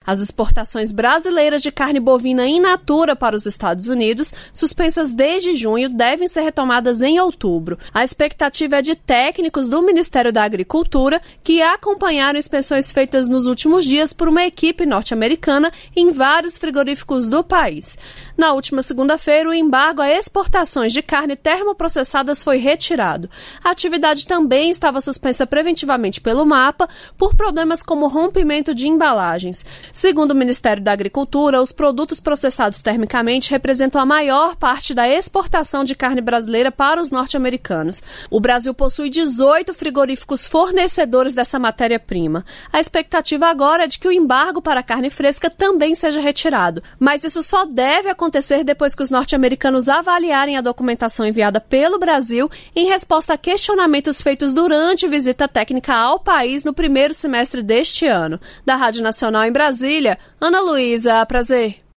As exportações brasileiras de carne bovina in natura para os Estados Unidos, suspensas desde junho, devem ser retomadas em outubro. A expectativa é de técnicos do Ministério da Agricultura que acompanharam inspeções feitas nos últimos dias por uma equipe norte-americana em vários frigoríficos do país. Na última segunda-feira, o embargo a exportações de carne termoprocessadas foi retirado. A atividade também estava suspensa preventivamente pelo MAPA por problemas como rompimento de embalagens. Segundo o Ministério da Agricultura, os produtos processados termicamente representam a maior parte da exportação de carne brasileira para os norte-americanos. O Brasil possui 18 frigoríficos fornecedores dessa matéria-prima. A expectativa agora é de que o embargo para a carne fresca também seja retirado, mas isso só deve acontecer depois que os norte-americanos avaliarem a documentação enviada pelo Brasil em resposta a questionamentos feitos durante visita técnica ao país no primeiro semestre deste ano. Da Rádio Nacional em Brasília, Ana Luísa, prazer.